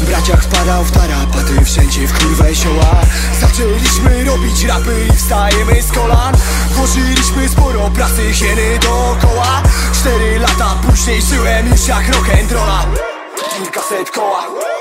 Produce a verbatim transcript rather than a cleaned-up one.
Braciak wpadał w tarapaty, wszędzie w kurwę sioła. Zaczęliśmy robić rapy i wstajemy z kolan. Włożyliśmy sporo pracy, hieny dookoła. Cztery lata później żyłem już jak rock'n'rolla. Kilkaset koła.